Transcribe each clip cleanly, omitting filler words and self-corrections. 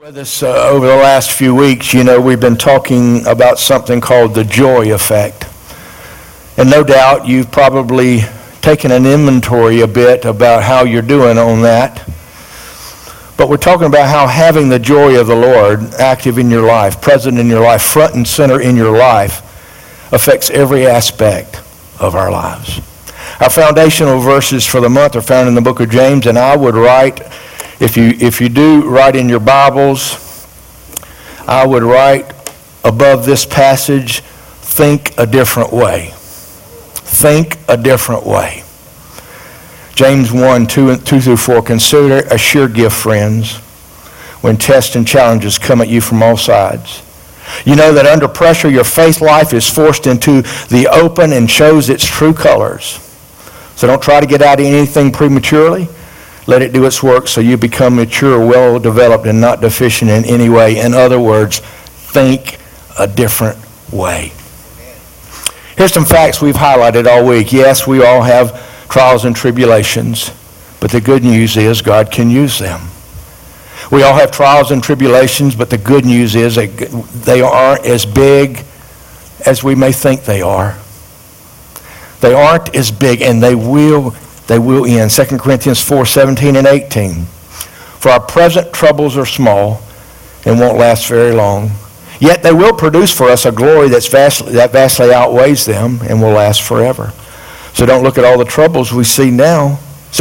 With us over the last few weeks, we've been talking about something called the joy effect. And no doubt you've probably taken an inventory a bit about how you're doing on that. But we're talking about how having the joy of the Lord active in your life, present in your life, front and center in your life, affects every aspect of our lives. Our foundational verses for the month are found in the book of James, and I would write, if you do write in your Bibles, I would write above this passage, think a different way. Think a different way. James 1, 2 through 4, consider a sure gift, friends, when tests and challenges come at you from all sides. You know that under pressure your faith life is forced into the open and shows its true colors. So don't try to get out of anything prematurely. Let it do its work so you become mature, well-developed, and not deficient in any way. In other words, think a different way. Here's some facts we've highlighted all week. Yes, we all have trials and tribulations, but the good news is God can use them. We all have trials and tribulations, but the good news is they aren't as big as we may think they are. They aren't as big, and they will end. 2 Corinthians 4, 17 and 18. For our present troubles are small and won't last very long. Yet they will produce for us a glory that vastly outweighs them and will last forever. So don't look at all the troubles we see now.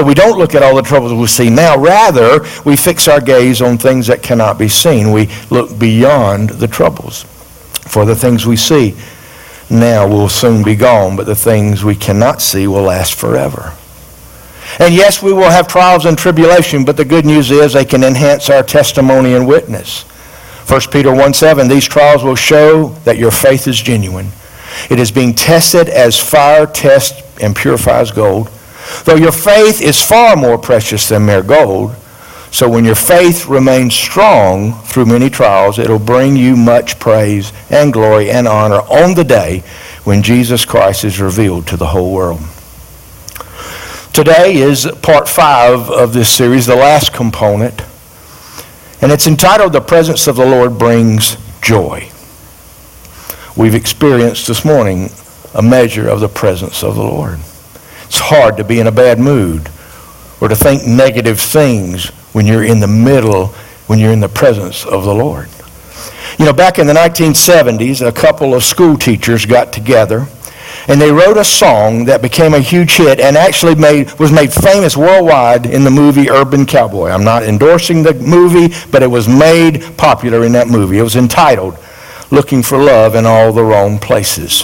Rather, we fix our gaze on things that cannot be seen. We look beyond the troubles. For the things we see now will soon be gone, but the things we cannot see will last forever. And yes, we will have trials and tribulation, but the good news is they can enhance our testimony and witness. 1 Peter 1:7, these trials will show that your faith is genuine. It is being tested as fire tests and purifies gold. Though your faith is far more precious than mere gold, so when your faith remains strong through many trials, it'll bring you much praise and glory and honor on the day when Jesus Christ is revealed to the whole world. Today is part 5 of this series, the last component, and it's entitled, The Presence of the Lord Brings Joy. We've experienced this morning a measure of the presence of the Lord. It's hard to be in a bad mood or to think negative things when you're in the presence of the Lord. Back in the 1970s, a couple of school teachers got together and they wrote a song that became a huge hit and actually was made famous worldwide in the movie Urban Cowboy. I'm not endorsing the movie, but it was made popular in that movie. It was entitled, Looking for Love in All the Wrong Places.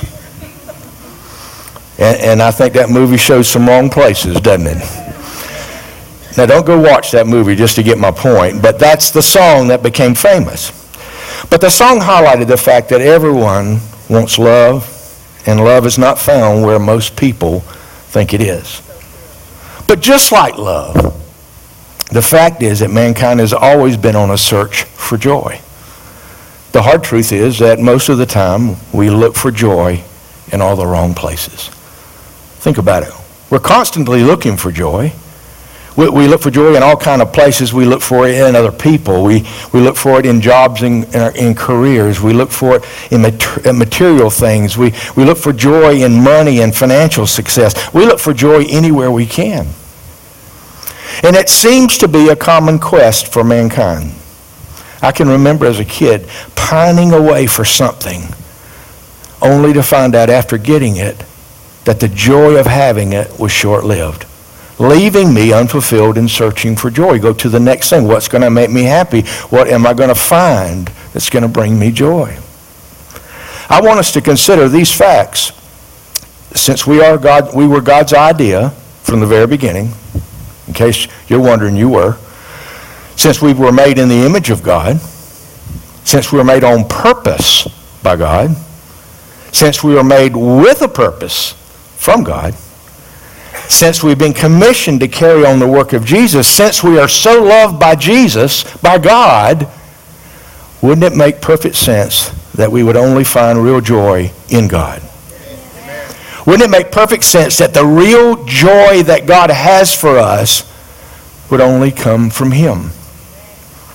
And I think that movie shows some wrong places, doesn't it? Now, don't go watch that movie just to get my point, but that's the song that became famous. But the song highlighted the fact that everyone wants love, and love is not found where most people think it is. But just like love, the fact is that mankind has always been on a search for joy. The hard truth is that most of the time we look for joy in all the wrong places. Think about it. We're constantly looking for joy. We look for joy in all kinds of places. We look for it in other people. We look for it in jobs and in careers. We look for it in material things. We look for joy in money and financial success. We look for joy anywhere we can. And it seems to be a common quest for mankind. I can remember as a kid pining away for something only to find out after getting it that the joy of having it was short-lived, leaving me unfulfilled and searching for joy. Go to the next thing. What's going to make me happy? What am I going to find that's going to bring me joy? I want us to consider these facts. Since we were God's idea from the very beginning, in case you're wondering, you were. Since we were made in the image of God, since we were made on purpose by God, since we were made with a purpose from God, since we've been commissioned to carry on the work of Jesus, since we are so loved by Jesus, by God, wouldn't it make perfect sense that we would only find real joy in God? Wouldn't it make perfect sense that the real joy that God has for us would only come from Him?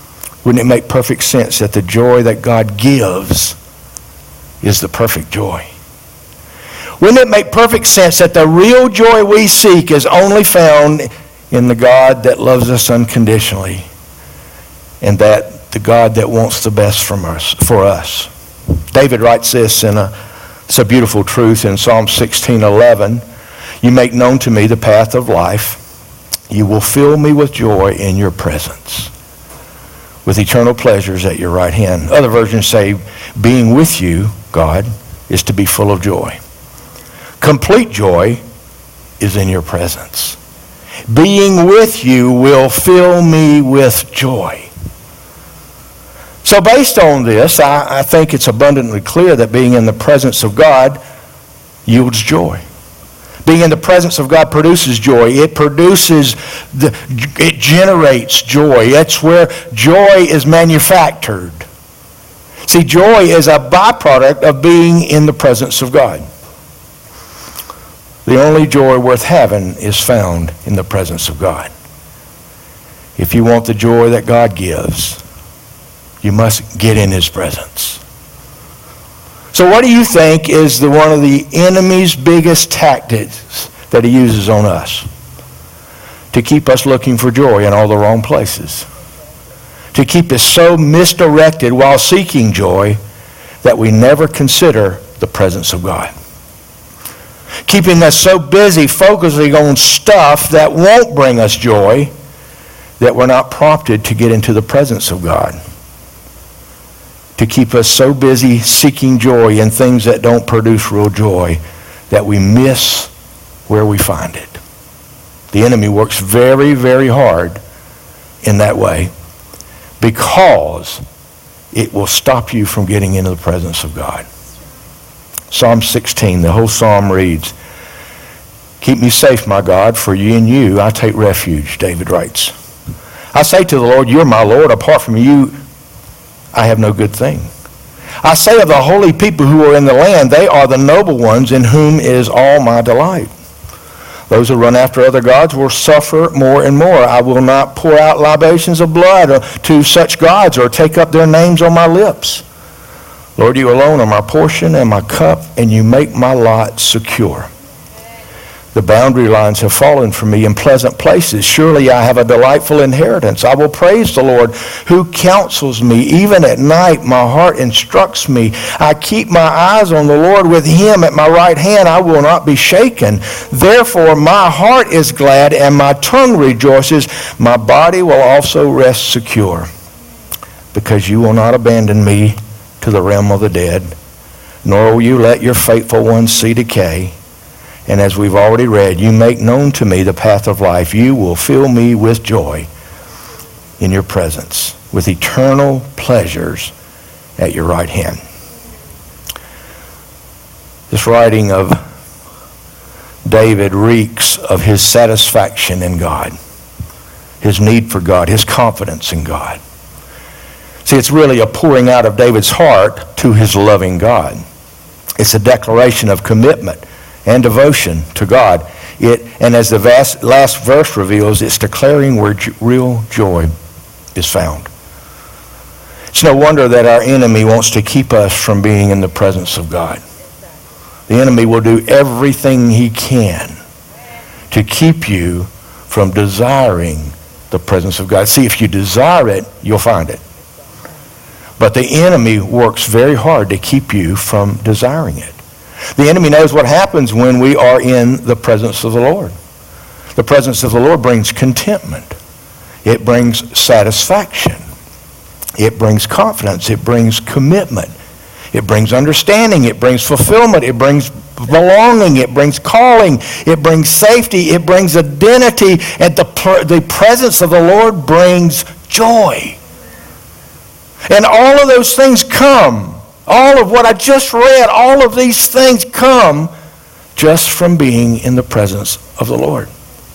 Wouldn't it make perfect sense that the joy that God gives is the perfect joy? Wouldn't it make perfect sense that the real joy we seek is only found in the God that loves us unconditionally, and that the God that wants the best for us? David writes this it's a beautiful truth in Psalm 16:11. You make known to me the path of life. You will fill me with joy in your presence, with eternal pleasures at your right hand. Other versions say, being with you, God, is to be full of joy. Complete joy is in your presence. Being with you will fill me with joy. So based on this, I think it's abundantly clear that being in the presence of God yields joy. Being in the presence of God produces joy. It generates joy. It's where joy is manufactured. See, joy is a byproduct of being in the presence of God. The only joy worth having is found in the presence of God. If you want the joy that God gives, you must get in his presence. So what do you think is one of the enemy's biggest tactics that he uses on us? To keep us looking for joy in all the wrong places. To keep us so misdirected while seeking joy that we never consider the presence of God. Keeping us so busy focusing on stuff that won't bring us joy that we're not prompted to get into the presence of God. To keep us so busy seeking joy in things that don't produce real joy that we miss where we find it. The enemy works very, very hard in that way because it will stop you from getting into the presence of God. Psalm 16, the whole psalm reads, keep me safe, my God, for in you I take refuge, David writes. I say to the Lord, you're my Lord. Apart from you, I have no good thing. I say of the holy people who are in the land, they are the noble ones in whom is all my delight. Those who run after other gods will suffer more and more. I will not pour out libations of blood to such gods or take up their names on my lips. Lord, you alone are my portion and my cup, and you make my lot secure. The boundary lines have fallen for me in pleasant places. Surely I have a delightful inheritance. I will praise the Lord who counsels me. Even at night my heart instructs me. I keep my eyes on the Lord. With him at my right hand I will not be shaken. Therefore my heart is glad and my tongue rejoices. My body will also rest secure, because you will not abandon me to the realm of the dead, nor will you let your faithful ones see decay. And as we've already read, you make known to me the path of life. You will fill me with joy in your presence, with eternal pleasures at your right hand. This writing of David reeks of his satisfaction in God, his need for God, his confidence in God. See, it's really a pouring out of David's heart to his loving God. It's a declaration of commitment and devotion to God. And as the last verse reveals, it's declaring where real joy is found. It's no wonder that our enemy wants to keep us from being in the presence of God. The enemy will do everything he can to keep you from desiring the presence of God. See, if you desire it, you'll find it. But the enemy works very hard to keep you from desiring it. The enemy knows what happens when we are in the presence of the Lord. The presence of the Lord brings contentment. It brings satisfaction. It brings confidence. It brings commitment. It brings understanding. It brings fulfillment. It brings belonging. It brings calling. It brings safety. It brings identity. And the presence of the Lord brings joy. And all of those things come, all of what I just read, all of these things come just from being in the presence of the Lord.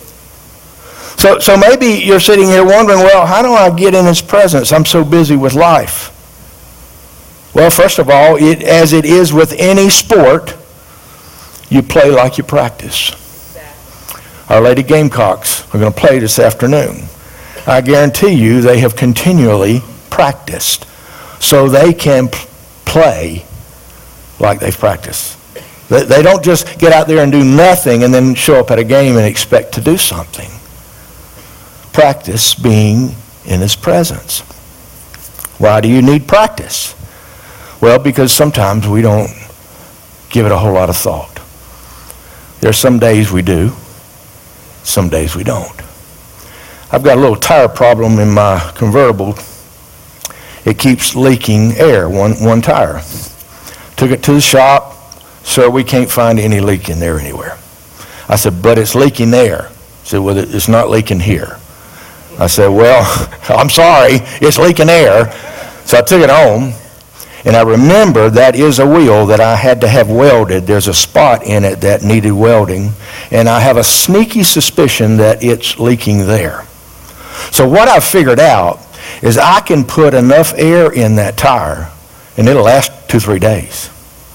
So maybe you're sitting here wondering, well, how do I get in his presence? I'm so busy with life. Well, first of all, as it is with any sport, you play like you practice. Our Lady Gamecocks are going to play this afternoon. I guarantee you they have continually practiced so they can play like they've practiced. They don't just get out there and do nothing and then show up at a game and expect to do something. Practice being in his presence. Why do you need practice? Well, because sometimes we don't give it a whole lot of thought. There are some days we do, some days we don't. I've got a little tire problem in my convertible. It keeps leaking air, one tire. Took it to the shop. Sir, we can't find any leak in there anywhere. I said, but it's leaking there. He said, well, it's not leaking here. I said, well, I'm sorry, it's leaking air. So I took it home, and I remember that is a wheel that I had to have welded. There's a spot in it that needed welding, and I have a sneaky suspicion that it's leaking there. So what I've figured out is I can put enough air in that tire, and it'll last 2-3 days.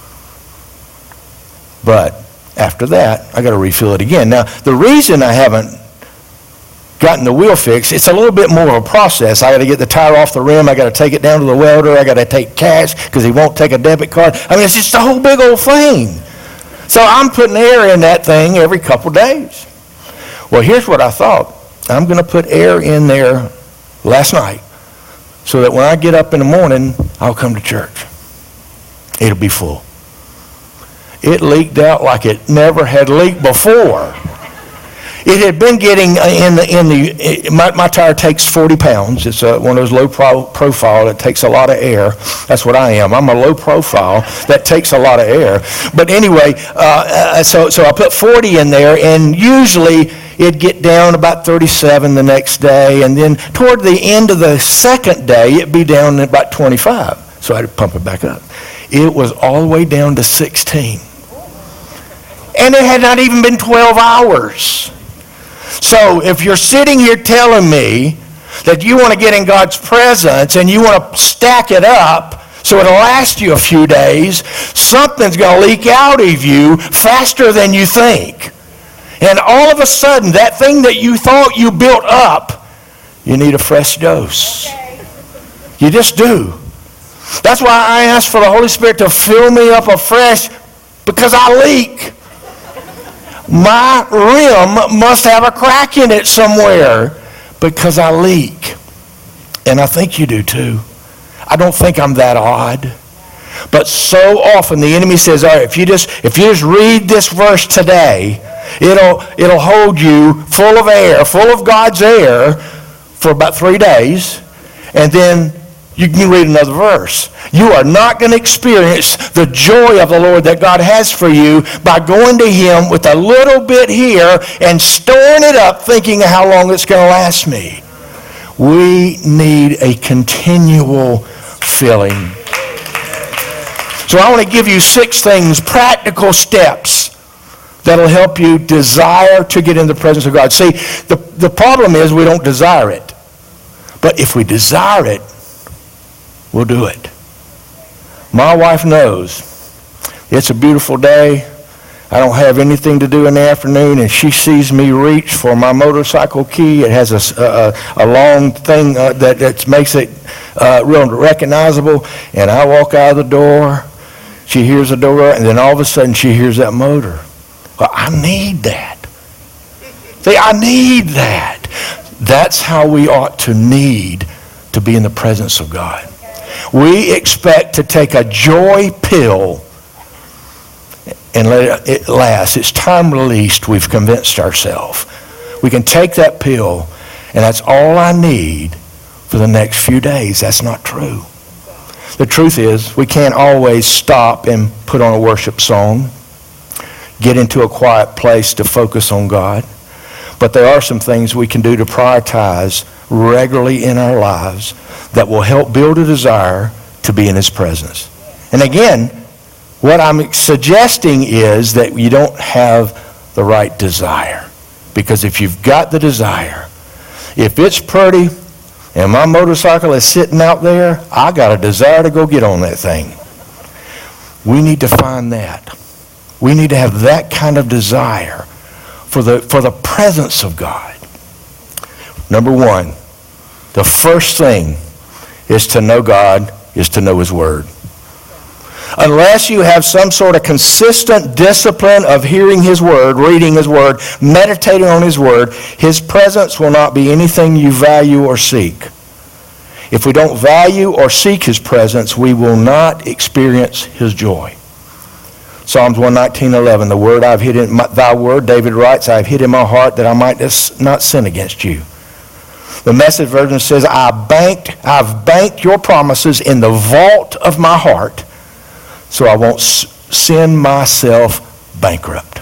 But after that, I got to refill it again. Now, the reason I haven't gotten the wheel fixed, it's a little bit more of a process. I got to get the tire off the rim. I got to take it down to the welder. I got to take cash because he won't take a debit card. I mean, it's just a whole big old thing. So I'm putting air in that thing every couple days. Well, here's what I thought. I'm going to put air in there last night so that when I get up in the morning, I'll come to church. It'll be full. It leaked out like it never had leaked before. It had been getting my tire takes 40 pounds. It's one of those low profile that takes a lot of air. That's what I am. I'm a low profile that takes a lot of air. But anyway, so I put 40 in there, and usually it'd get down about 37 the next day, and then toward the end of the second day, it'd be down at about 25. So I'd pump it back up. It was all the way down to 16. And it had not even been 12 hours. So if you're sitting here telling me that you want to get in God's presence and you want to stack it up so it'll last you a few days, something's going to leak out of you faster than you think. And all of a sudden, that thing that you thought you built up, you need a fresh dose. You just do. That's why I ask for the Holy Spirit to fill me up afresh, because I leak. My rim must have a crack in it somewhere because I leak. And I think you do too. I don't think I'm that odd. But so often the enemy says, all right, if you just read this verse today, it'll hold you full of air, full of God's air for about 3 days, and then you can read another verse. You are not going to experience the joy of the Lord that God has for you by going to Him with a little bit here and storing it up thinking how long it's going to last me. We need a continual filling. So I want to give you 6 things, practical steps that'll help you desire to get in the presence of God. See, the problem is we don't desire it. But if we desire it, we'll do it. My wife knows it's a beautiful day. I don't have anything to do in the afternoon, and she sees me reach for my motorcycle key. It has a long thing that makes it real recognizable, and I walk out of the door. She hears the door, and then all of a sudden she hears that motor. Well, I need that. See, I need that. That's how we ought to need to be in the presence of God. We expect to take a joy pill and let it last. It's time released, we've convinced ourselves. We can take that pill, and that's all I need for the next few days. That's not true. The truth is, we can't always stop and put on a worship song, get into a quiet place to focus on God. But there are some things we can do to prioritize regularly in our lives that will help build a desire to be in His presence. And again, what I'm suggesting is that you don't have the right desire. Because if you've got the desire, if it's pretty and my motorcycle is sitting out there, I got a desire to go get on that thing. We need to find that. We need to have that kind of desire for the presence of God. Number 1, the first thing is to know God, is to know His Word. Unless you have some sort of consistent discipline of hearing His Word, reading His Word, meditating on His Word, His presence will not be anything you value or seek. If we don't value or seek His presence, we will not experience His joy. Psalms 119:11, the word I've hid in thy word, David writes, I have hid in my heart that I might not sin against you. The Message version says, I've banked your promises in the vault of my heart, so I won't send myself bankrupt.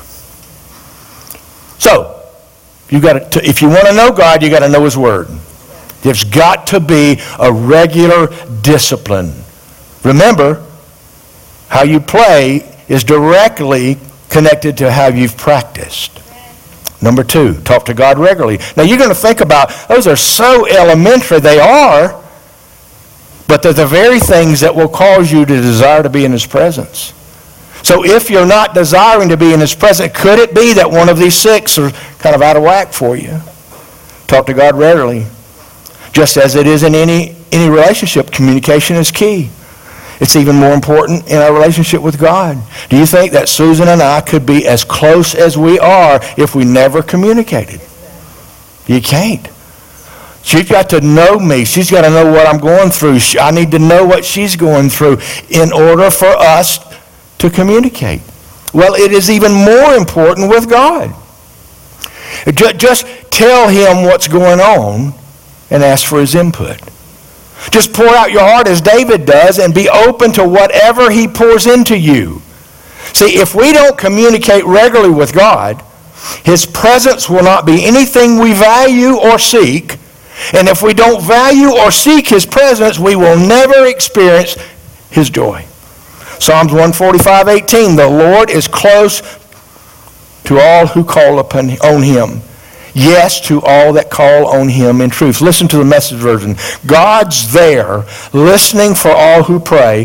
So, if you want to know God, you got to know His Word. There's got to be a regular discipline. Remember, how you play is directly connected to how you've practiced. Number 2, talk to God regularly. Now you're going to think about, those are so elementary, they are, but they're the very things that will cause you to desire to be in His presence. So if you're not desiring to be in His presence, could it be that one of these 6 are kind of out of whack for you? Talk to God regularly. Just as it is in any relationship, communication is key. It's even more important in our relationship with God. Do you think that Susan and I could be as close as we are if we never communicated? You can't. She's got to know me. She's got to know what I'm going through. I need to know what she's going through in order for us to communicate. Well, it is even more important with God. Just tell Him what's going on and ask for His input. Just pour out your heart as David does and be open to whatever He pours into you. See, if we don't communicate regularly with God, His presence will not be anything we value or seek. And if we don't value or seek His presence, we will never experience His joy. Psalms 145:18, the Lord is close to all who call on Him. Yes, to all that call on Him in truth. Listen to the Message version. God's there, listening for all who pray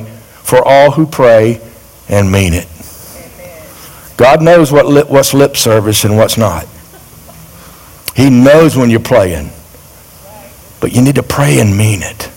and mean it. God knows what's lip service and what's not. He knows when you're playing. But you need to pray and mean it.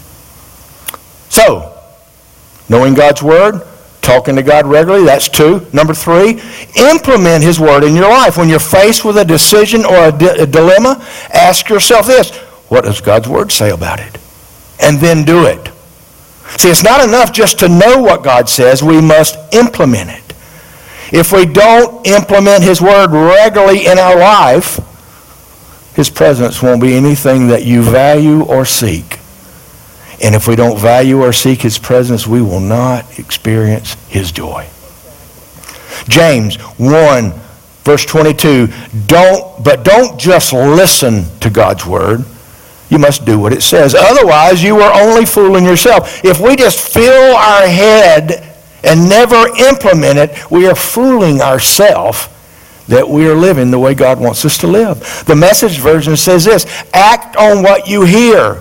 So, knowing God's Word, talking to God regularly, that's 2. Number 3, implement His Word in your life. When you're faced with a decision or a dilemma, ask yourself this, what does God's Word say about it? And then do it. See, it's not enough just to know what God says, we must implement it. If we don't implement His Word regularly in our life, His presence won't be anything that you value or seek. And if we don't value or seek His presence, we will not experience His joy. James 1, verse 22, don't just listen to God's Word. You must do what it says. Otherwise, you are only fooling yourself. If we just fill our head and never implement it, we are fooling ourselves that we are living the way God wants us to live. The Message version says this, act on what you hear.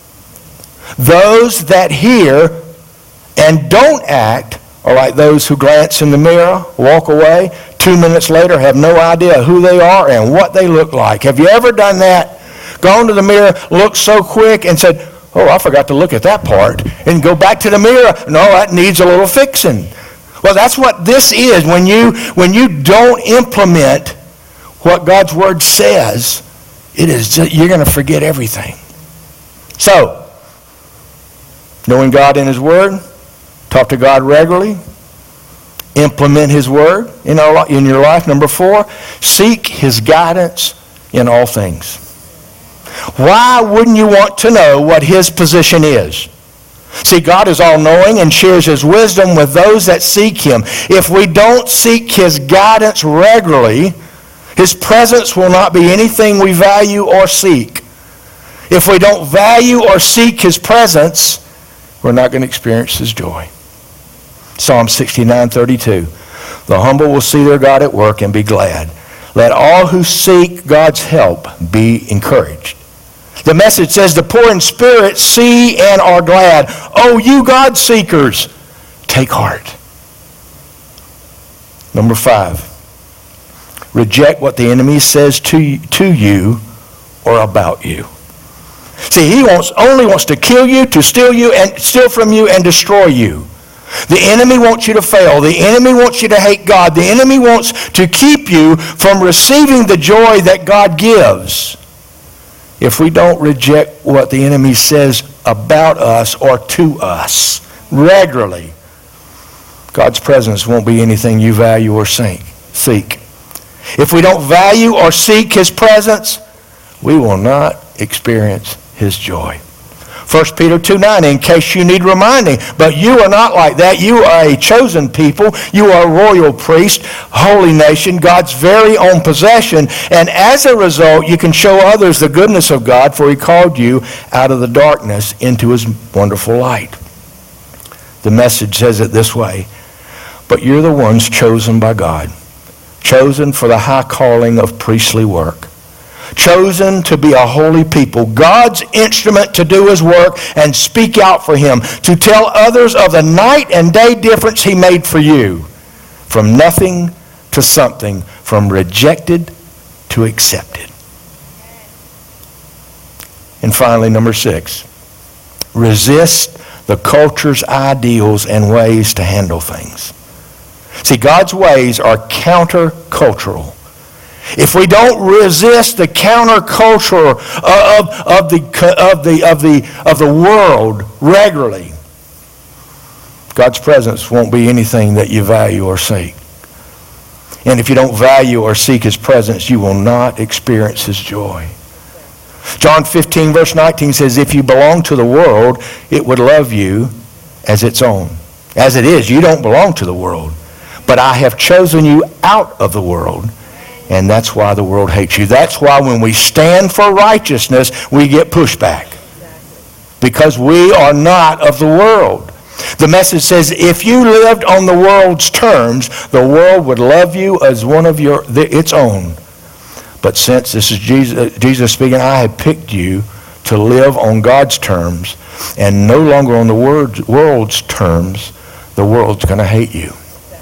Those that hear and don't act are like those who glance in the mirror, walk away, 2 minutes later have no idea who they are and what they look like. Have you ever done that? Gone to the mirror, looked so quick and said, oh, I forgot to look at that part. And go back to the mirror. No, that needs a little fixing. Well, that's what this is. When you don't implement what God's Word says, you're going to forget everything. So, knowing God in His Word, talk to God regularly, implement His Word in your life. Number 4, seek His guidance in all things. Why wouldn't you want to know what His position is? See, God is all-knowing and shares His wisdom with those that seek Him. If we don't seek His guidance regularly, His presence will not be anything we value or seek. If we don't value or seek His presence, we're not going to experience His joy. Psalm 69:32. The humble will see their God at work and be glad. Let all who seek God's help be encouraged. The Message says, the poor in spirit see and are glad. Oh, you God seekers, take heart. Number 5, reject what the enemy says to you or about you. See, he only wants to kill you, to steal from you and destroy you. The enemy wants you to fail. The enemy wants you to hate God. The enemy wants to keep you from receiving the joy that God gives. If we don't reject what the enemy says about us or to us regularly, God's presence won't be anything you value or seek. If we don't value or seek his presence, we will not experience his joy. 1 Peter 2:9, in case you need reminding, but you are not like that. You are a chosen people. You are a royal priest, holy nation, God's very own possession. And as a result, you can show others the goodness of God, for he called you out of the darkness into his wonderful light. The Message says it this way, but you're the ones chosen by God, chosen for the high calling of priestly work, chosen to be a holy people, God's instrument to do his work and speak out for him, to tell others of the night and day difference he made for you, from nothing to something, from rejected to accepted. And finally, number 6, resist the culture's ideals and ways to handle things. See, God's ways are countercultural. If we don't resist the counterculture of the world regularly, God's presence won't be anything that you value or seek. And if you don't value or seek his presence, you will not experience his joy. John 15 verse 19 says, if you belong to the world, it would love you as its own. As it is, you don't belong to the world. But I have chosen you out of the world. And that's why the world hates you. That's why when we stand for righteousness, we get pushback. Because we are not of the world. The Message says, if you lived on the world's terms, the world would love you as one of its own. But since this is Jesus speaking, I have picked you to live on God's terms and no longer on the world's terms. The world's going to hate you.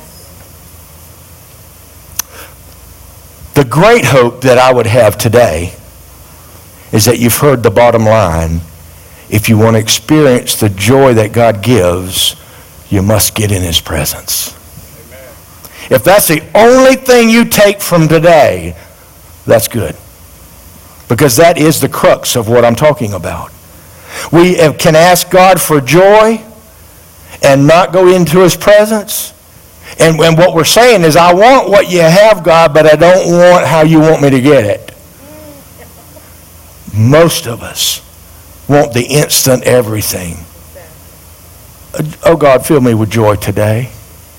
The great hope that I would have today is that you've heard the bottom line. If you want to experience the joy that God gives, you must get in his presence. Amen. If that's the only thing you take from today, that's good. Because that is the crux of what I'm talking about. We can ask God for joy and not go into his presence. And what we're saying is, I want what you have, God, but I don't want how you want me to get it. Most of us want the instant everything. Oh, God, fill me with joy today.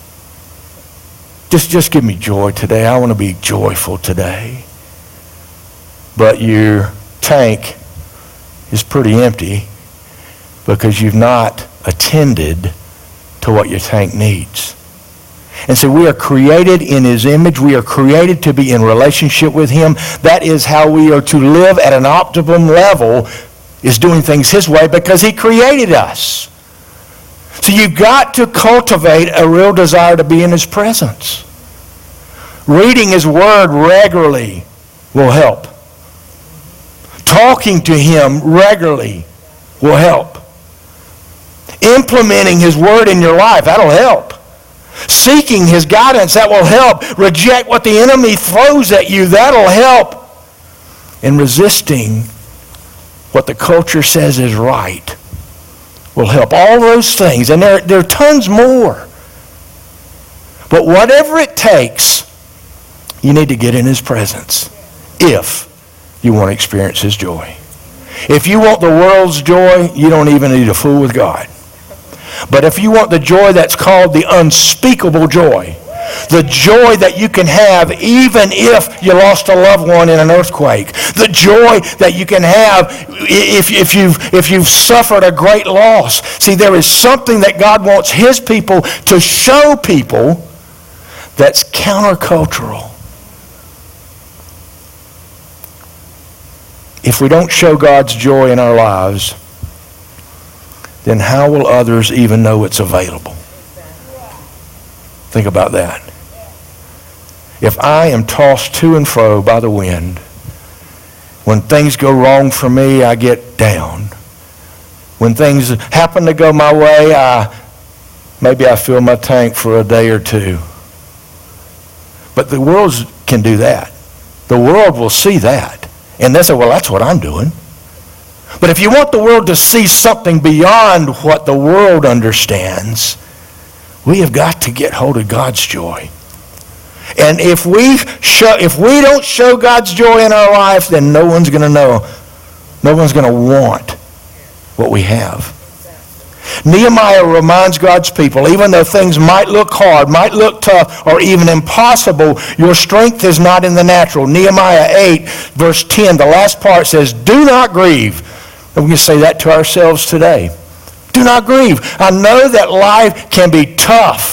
Just give me joy today. I want to be joyful today. But your tank is pretty empty because you've not attended to what your tank needs. And so we are created in his image. We are created to be in relationship with him. That is how we are to live at an optimum level, is doing things his way, because he created us. So you've got to cultivate a real desire to be in his presence. Reading his word regularly will help. Talking to him regularly will help. Implementing his word in your life, that'll help. Seeking his guidance, that will help. Reject what the enemy throws at you, that'll help. And resisting what the culture says is right will help. All those things, and there are tons more. But whatever it takes, you need to get in his presence if you want to experience his joy. If you want the world's joy, you don't even need to fool with God. But if you want the joy that's called the unspeakable joy, the joy that you can have even if you lost a loved one in an earthquake, the joy that you can have if you've suffered a great loss. See, there is something that God wants his people to show people that's countercultural. If we don't show God's joy in our lives, then how will others even know it's available? Think about that. If I am tossed to and fro by the wind, When things go wrong for me, I get down. When things happen to go my way, maybe I fill my tank for a day or two. But the world can do that. The world will see that. And they say, well, that's what I'm doing. But if you want the world to see something beyond what the world understands, we have got to get hold of God's joy. And if we don't show God's joy in our life, then no one's going to know. No one's going to want what we have. Nehemiah reminds God's people, even though things might look hard, might look tough, or even impossible, your strength is not in the natural. Nehemiah 8, verse 10, the last part says, do not grieve. And we can say that to ourselves today. Do not grieve. I know that life can be tough.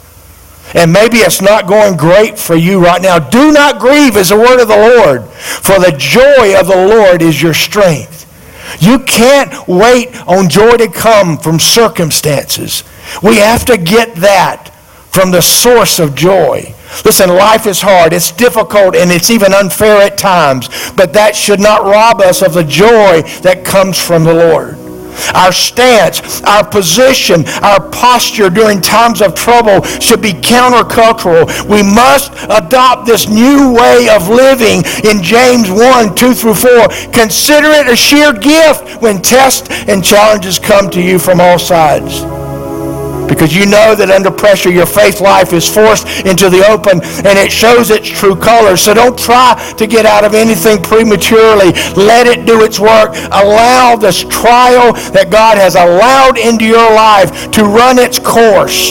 And maybe it's not going great for you right now. Do not grieve is the word of the Lord. For the joy of the Lord is your strength. You can't wait on joy to come from circumstances. We have to get that from the source of joy. Listen, life is hard, it's difficult, and it's even unfair at times. But that should not rob us of the joy that comes from the Lord. Our stance, our position, our posture during times of trouble should be countercultural. We must adopt this new way of living in James 1, 2 through 4. Consider it a sheer gift when tests and challenges come to you from all sides. Because you know that under pressure your faith life is forced into the open and it shows its true colors. So don't try to get out of anything prematurely. Let it do its work. Allow this trial that God has allowed into your life to run its course.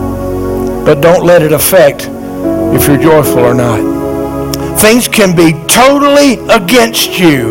But don't let it affect if you're joyful or not. Things can be totally against you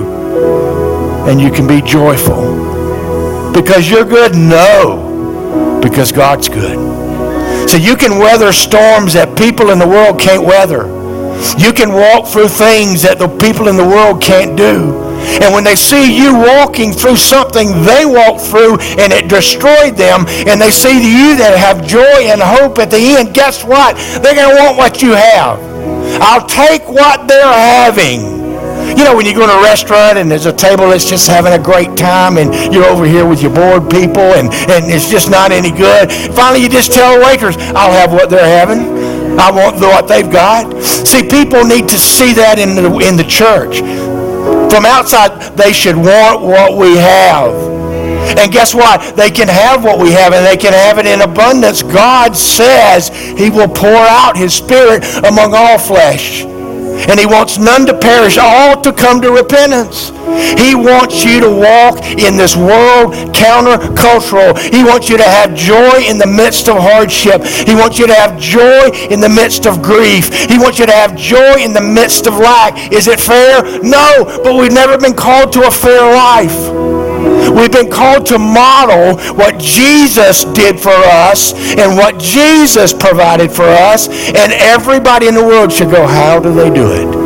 and you can be joyful. Because you're good? No. Because God's good. So you can weather storms that people in the world can't weather. You can walk through things that the people in the world can't do. And when they see you walking through something they walked through and it destroyed them, and they see you that have joy and hope at the end, guess what? They're going to want what you have. I'll take what they're having. You know, when you go to a restaurant and there's a table that's just having a great time and you're over here with your bored people and it's just not any good. Finally, you just tell the waitress, I'll have what they're having. I want what they've got. See, people need to see that in the church. From outside, they should want what we have. And guess what? They can have what we have, and they can have it in abundance. God says He will pour out His Spirit among all flesh. And He wants none to perish, all to come to repentance. He wants you to walk in this world countercultural. He wants you to have joy in the midst of hardship. He wants you to have joy in the midst of grief. He wants you to have joy in the midst of lack. Is it fair? No, but we've never been called to a fair life. We've been called to model what Jesus did for us and what Jesus provided for us, and everybody in the world should go, how do they do it?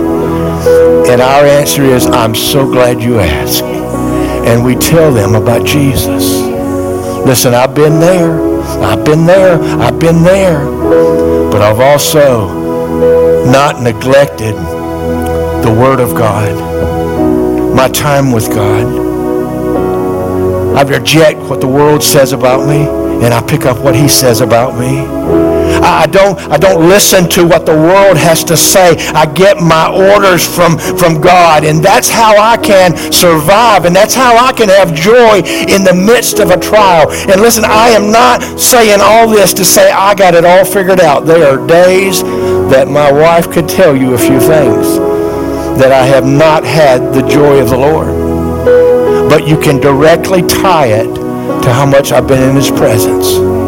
And our answer is, I'm so glad you asked. And we tell them about Jesus. Listen, I've been there. I've been there. I've been there. But I've also not neglected the Word of God, my time with God. I reject what the world says about me, and I pick up what He says about me. I don't listen to what the world has to say. I get my orders from God, and that's how I can survive, and that's how I can have joy in the midst of a trial. And listen, I am not saying all this to say I got it all figured out. There are days that my wife could tell you a few things that I have not had the joy of the Lord. But you can directly tie it to how much I've been in His presence.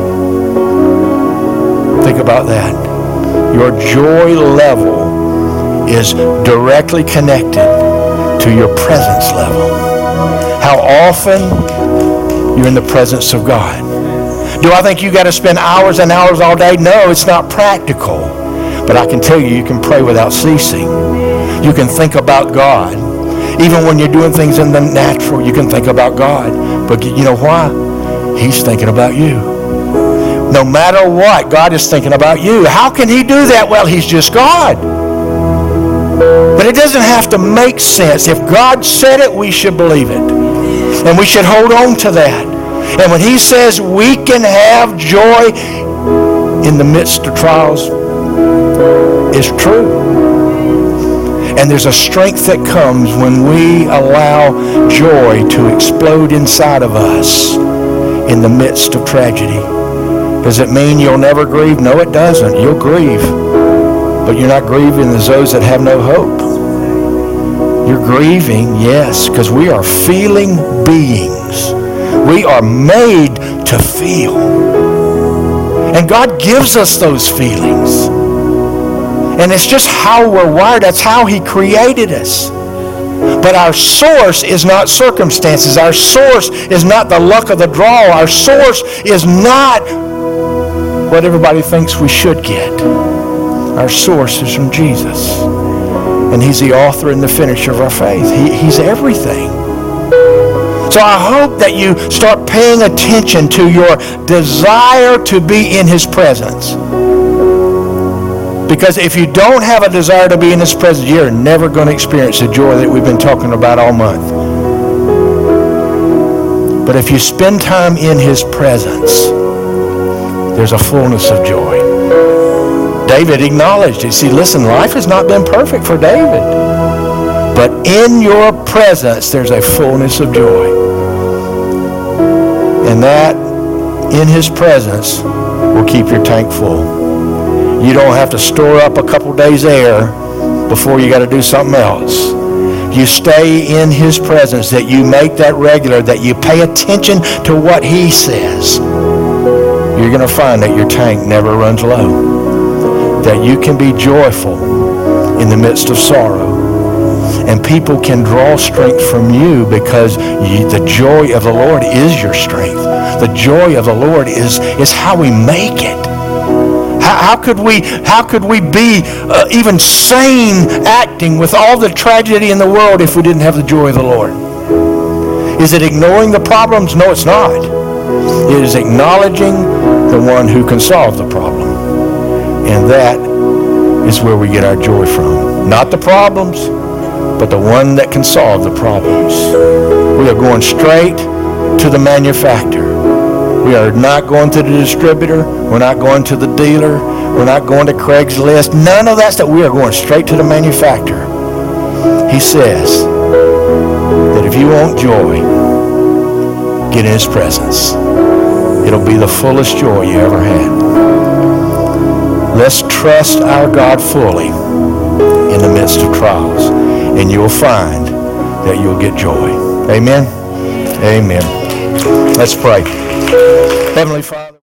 Think about that. Your joy level is directly connected to your presence level. How often you're in the presence of God. Do I think you got to spend hours and hours all day? No, it's not practical. But I can tell you, you can pray without ceasing. You can think about God. Even when you're doing things in the natural, you can think about God. But you know why? He's thinking about you. No matter what, God is thinking about you. How can He do that? Well, He's just God. But it doesn't have to make sense. If God said it, we should believe it. And we should hold on to that. And when he says we can have joy in the midst of trials, it's true. And there's a strength that comes when we allow joy to explode inside of us in the midst of tragedy. Does it mean you'll never grieve? No, it doesn't. You'll grieve. But you're not grieving as those that have no hope. You're grieving, yes, because we are feeling beings. We are made to feel. And God gives us those feelings. And it's just how we're wired. That's how he created us. But our source is not circumstances. Our source is not the luck of the draw. Our source is not what everybody thinks we should get. Our source is from Jesus. And he's the author and the finisher of our faith. He's everything. So I hope that you start paying attention to your desire to be in his presence. Because if you don't have a desire to be in his presence, you're never going to experience the joy that we've been talking about all month. But if you spend time in his presence, there's a fullness of joy. David acknowledged it. See, listen, life has not been perfect for David. But in your presence, there's a fullness of joy. And that, in his presence, will keep your tank full. You don't have to store up a couple days air before you got to do something else. You stay in his presence, that you make that regular, that you pay attention to what he says. You're going to find that your tank never runs low. That you can be joyful in the midst of sorrow. And people can draw strength from you because the joy of the Lord is your strength. The joy of the Lord is how we make it. How could we be even sane acting with all the tragedy in the world if we didn't have the joy of the Lord? Is it ignoring the problems? No, it's not. It is acknowledging the one who can solve the problem. And that is where we get our joy from. Not the problems, but the one that can solve the problems. We are going straight to the manufacturer. We are not going to the distributor. We're not going to the dealer. We're not going to Craigslist. None of that stuff. We are going straight to the manufacturer. He says that if you want joy, get in his presence. It'll be the fullest joy you ever had. Let's trust our God fully in the midst of trials, and you'll find that you'll get joy. Amen? Amen. Let's pray. Heavenly Father.